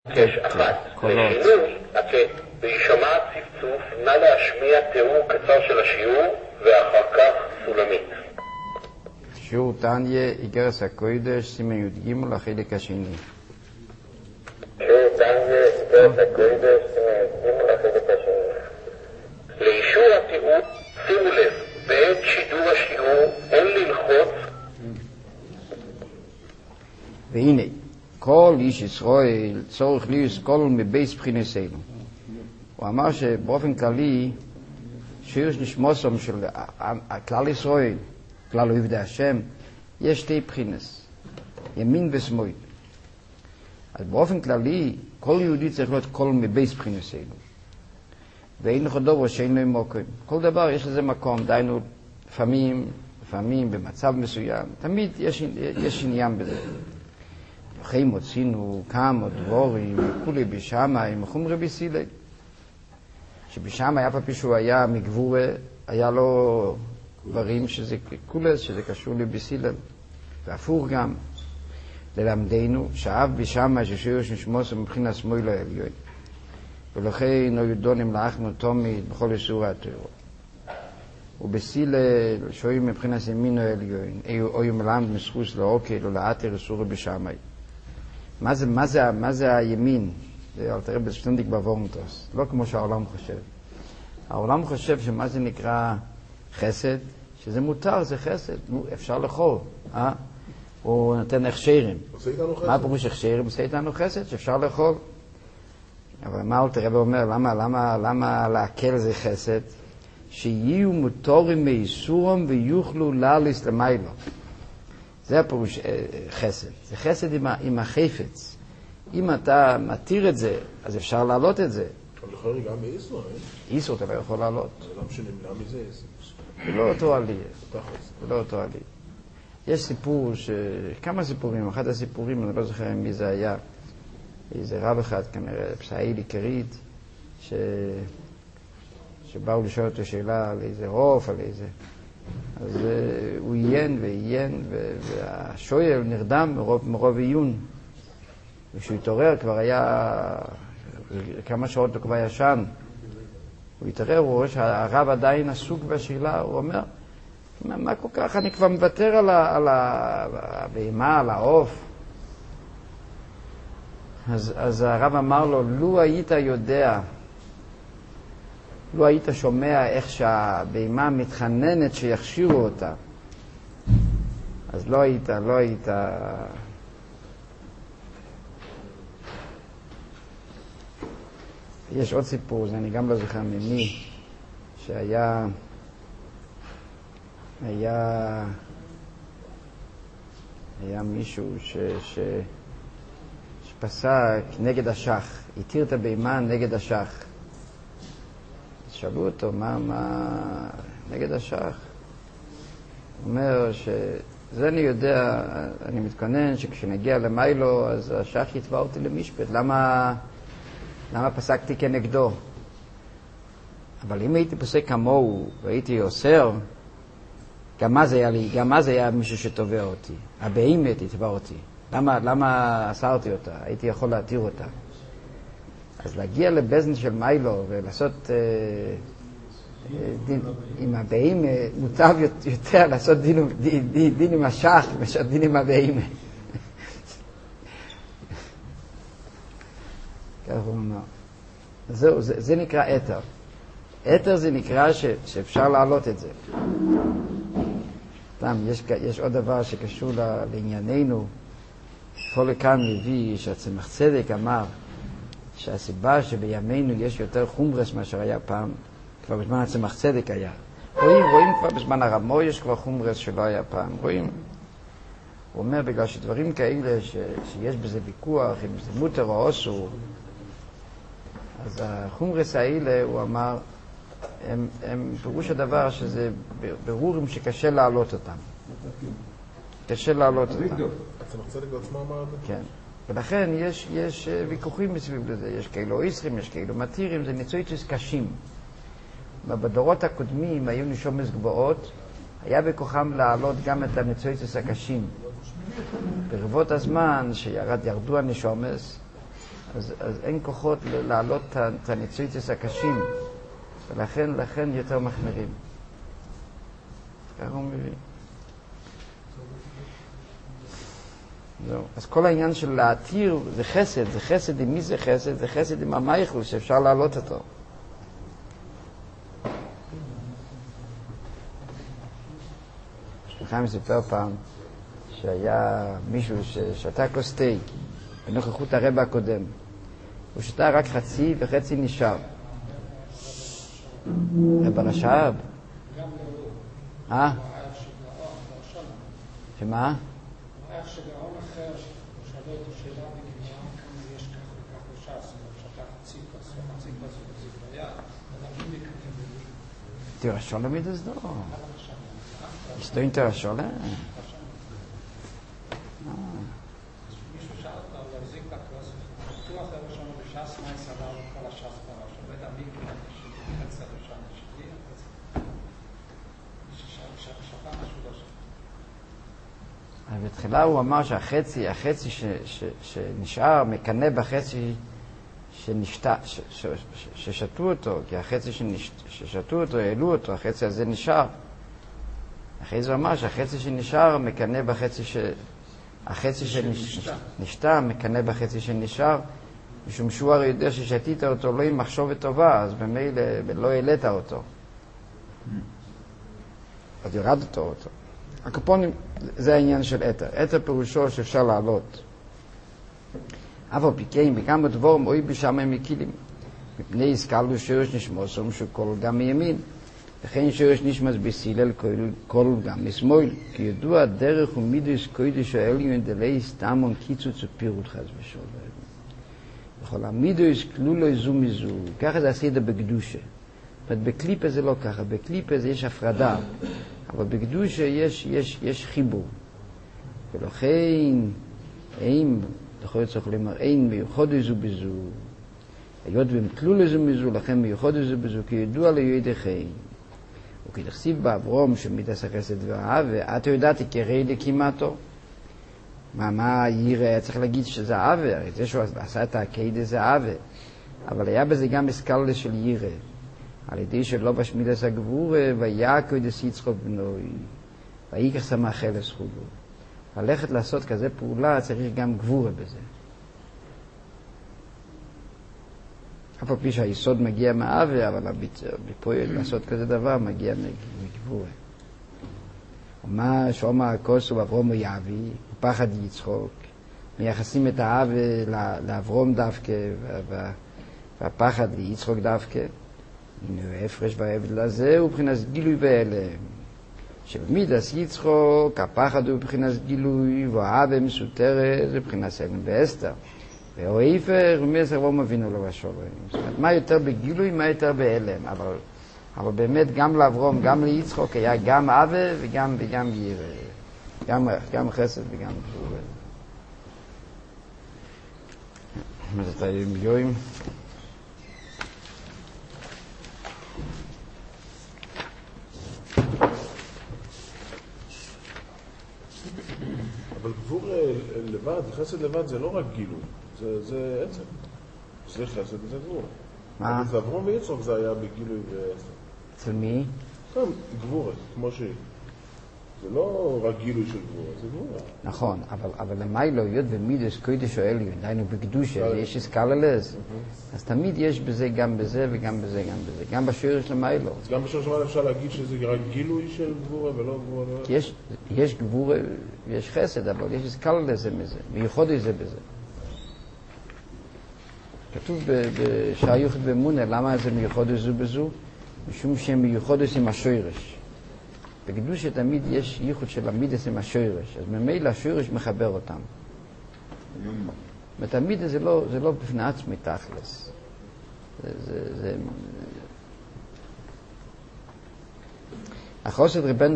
יש אחת, לשינוי, בהישמע צפצוף, נא להשמיע תיאור קצר של השיעור, ואחר כך סולמית. שיעור תניה, איגרס הקודש, סימן י"ג לחלק השני. שיעור תניה, איגרס הקודש, סימן י"ג לחלק השני. לאישור התיאור, שימו לב, בעת שידור השיעור אין ללחוץ. והנה, כל איש ישראל צורך להסכול מבייס בחינתנו. הוא אמר שבאופן כללי, שיש נשמוסם של כלל ישראל, כלל עובדי השם, יש שתי בחינס, ימין ושמאל. אז באופן כללי, כל יהודי צריך להיות קול מבייס בחינתנו. ואין לך דבר שאין לו מקום. כל דבר יש לזה מקום, דיינו לפעמים במצב מסוים, תמיד יש עניין בזה. אחרי מוצאינו כמה דבורים, כולי בשמיים, חומרי בסילי. שבשם היה פעם שהוא היה מגבורה, היה לו דברים שזה כולס, שזה קשור לבסילל. והפוך גם, ללמדנו, שאב בשם ששירוש נשמוס מבחינת שמאל העליון. ולכן נוידונים לאחנו תומית בכל איסור התורה. ובסילל שויים מבחינת ימין העליון, או מלמד מסחוס לאוקל או לאתר איסור בשמיים. מה זה הימין? זה אל תראה בסטנדיק בוורנטוס, לא כמו שהעולם חושב. העולם חושב שמה זה נקרא חסד, שזה מותר, זה חסד, אפשר לאכול, הוא נותן הכשרים. מה פירוש הכשרים? עושה איתנו חסד, שאפשר לאכול. אבל מה אל תראה ואומר, למה להקל זה חסד? שיהיו מותרים מאיסורם ויוכלו להליס למיילו. זה הפירוש חסד. זה חסד עם החפץ. אם אתה מתיר את זה, אז אפשר להעלות את זה. אבל יכול להיות גם באיסור, איסור אתה לא יכול להעלות. זה לא שנמנע מזה. זה לא אותו עלי. זה לא אותו עלי. יש סיפור, כמה סיפורים, אחד הסיפורים, אני לא זוכר מי זה היה, איזה רב אחד, כנראה, פסאי עיקרית, שבאו לשאול אותו שאלה על איזה רוף, על איזה... אז הוא עיין, והשואל נרדם מרוב עיון. וכשהוא התעורר כבר היה כמה שעות הוא כבר ישן. הוא התעורר, הוא רואה שהרב עדיין עסוק בשאלה, הוא אומר, מה כל כך, אני כבר מוותר על הבהמה, על העוף. אז הרב אמר לו, לו היית יודע, לו היית שומע איך שהבהמה מתחננת שיכשירו אותה, אז לא היית... יש עוד סיפור, זה אני גם לא זוכר ממי, שהיה מישהו שפסק נגד השח, התיר את הבהמה נגד השח. שאלו אותו, מה נגד השח? הוא אומר שזה אני יודע, אני מתכונן שכשנגיע למיילו, אז השח יתבע אותי למשפט. למה פסקתי כנגדו? אבל אם הייתי פוסק כמוהו והייתי אוסר, גם אז היה מישהו שתובע אותי. הבהמת יתבע אותי. למה אסרתי אותה? הייתי יכול להתיר אותה. אז להגיע לבזן של מיילו ולעשות דין עם הבהמה, מוטב יותר לעשות דין עם השח מאשר דין עם הבהמה. כך הוא אמר. זהו, זה נקרא אתר. אתר זה נקרא שאפשר להעלות את זה. יש עוד דבר שקשור לענייננו. כל כאן מביא שהצמח צדק אמר שהסיבה שבימינו יש יותר חומרס מאשר היה פעם, כבר בזמן הצמח צדק היה. רואים כבר בזמן הרמו יש כבר חומרס שלא היה פעם. רואים. הוא אומר בגלל שדברים כאלה שיש בזה ויכוח, אם זה מותר או אסור, אז החומרס האלה, הוא אמר, הם פירוש הדבר שזה ברורים שקשה להעלות אותם. קשה להעלות אותם. הצמח צדק בעצמו אמר את זה? כן. ולכן יש ויכוחים מסביב לזה. יש כאלו איסרים, יש כאלו מתירים, זה ניצויצוס קשים. בדורות הקודמים היו נשומס גבוהות, היה בכוחם להעלות גם את הניצויצוס הקשים. ברבות הזמן שירדו הנשומס, אז אין כוחות להעלות את הניצויצס הקשים, ולכן יותר מחמירים. ככה הוא מביא. זהו. אז כל העניין של להתיר זה חסד, זה חסד עם מי זה חסד? זה חסד עם המייכל שאפשר להעלות אותו. חיים סיפר פעם שהיה מישהו ששתה כוס תה בנוכחות הרבא הקודם. הוא שתה רק חצי וחצי נשאר. רבא רש"ב? שמה? איך שגאון אחר ששאלו את השאלה בגמרא כמה יש כך וכך בש"ס, שתה חצי כוס וחצי כוס וחצי ביד, ולהגיד מכתב. תראה שולם ידעס דו. Ist du hinter der Schule? מישהו שאל אותה, הוא להחזיק את הכוס, בטוח זה ראשון בש"ס, מה יסדר לו כל הש"ס פרש, אבל את המקרה, שתחצה ראשון, שתהיה, מישהו ששתה משהו לא שתה. בתחילה הוא אמר שהחצי שנשאר מקנה בחצי ששתו אותו, כי החצי ששתו אותו, העלו אותו, החצי הזה נשאר. אחרי זה הוא אמר שהחצי שנשאר מקנה בחצי החצי שנשתה מקנה בחצי שנשאר, משום שהוא הרי יודע ששתית אותו לא עם מחשבת טובה, אז במילא לא העלית אותו. אז ירדת אותו. הקופונים זה העניין של אתר. אתר פירושו שאפשר לעלות. אבל פיקאים וגם בדבורם אוי בשם מקילים. מפני הסקלו שורש נשמוסום שכל גם מימין. וכן שורש נשמס בסילל כל גם משמאל. כי ידוע דרך ומידוס קודש העליון דלי סתמון קיצוץ ופירוט חס ושלום. וכל המידוס כלולו זו מזו. ככה זה עשידה בקדושה. בקליפה זה לא ככה. בקליפה זה יש הפרדה. אבל בקדושה יש חיבור. ולכן אין, יכול להיות צריך לומר, אין מיוחד זו בזו. היות והם כלול זו מזו, לכן מיוחד זו בזו, כי ידוע לידיכם. וכדכסיב באברום שמידס החסד והאהבה, אתה יודעת יקרי לכמעתו. מה יראה? צריך להגיד שזה אהבה, הרי זה שהוא עשה את הקיידה זה אהבה. אבל היה בזה גם הסקללה של יראה. על ידי שלא בשמידס הגבור, ויעקו דס יצחוק בנוי, ויקח שמח אל הסחוגו. ללכת לעשות כזה פעולה צריך גם גבורה בזה. אף על פי שהיסוד מגיע מהאווה, אבל הביפוי לעשות כזה דבר מגיע מגבורה. ומה שאומר הכוס ואברום יעבי, פחד יצחוק, מייחסים את האווה לאברום דווקא, והפחד ליצחוק דווקא. הנה הפרש בעבד לזה הוא מבחינת גילוי בהלם. שבמידס יצחוק, הפחד הוא מבחינת גילוי, והאהבה מסותרת זה מבחינת סלם ואסתר. והוא ההפך, ומייס אברום אבינו לו בשולם. זאת אומרת, מה יותר בגילוי, מה יותר בהלם. אבל באמת גם לאברום, גם ליצחוק היה גם אהבה וגם יראה. גם חסד וגם גבורה. מה זה תאים יואים? אבל גבור לבד, חסד לבד זה לא רק גילוי, זה עצם. זה חסד וזה גבור. מה? זה אברום ויצחוק זה היה בגילוי ועצם. אצל מי? כן, גבור, כמו שהיא. זה לא רק גילוי של גבור, זה גבור. נכון, אבל למיילו, היות ומידס קודש או עליון, דיינו בקדושה, יש הסקללס, אז תמיד יש בזה גם בזה וגם בזה גם בזה, גם בשורש למיילו. אז גם בשורש למיילו אפשר להגיד שזה רק גילוי של גבור ולא גבור. יש גבור ויש חסד, אבל יש הסקללס מזה, מיוחד זה בזה. כתוב בשעיוכת באמונה, למה זה מיוחד זו בזו? משום שהם מיוחד עם השורש. בקדושה תמיד יש ייחוד של המידס עם השורש, אז ממילא השורש מחבר אותם. ותמיד זה לא בפני עצמי תכלס. החוסד רבנו